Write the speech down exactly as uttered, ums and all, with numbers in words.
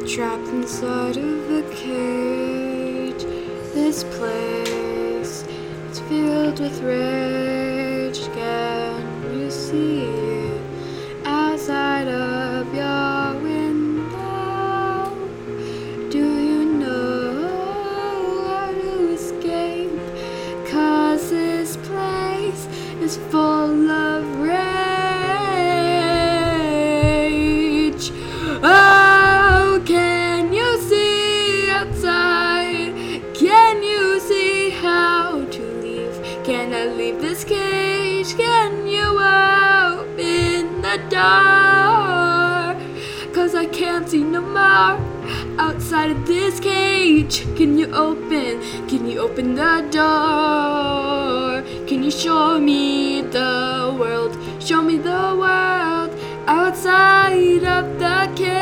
trapped inside of a cage. This place is filled with rage. Can you see it outside of your window? Do you know how to escape? 'Cause this place is full of rage. Oh, can you see outside? Can you see how to leave? Can I leave this cage? Can you open the door? 'Cause I can't see no more outside of this cage. Can you open? Can you open the door? Can you show me the world? Show me the world outside of the cage.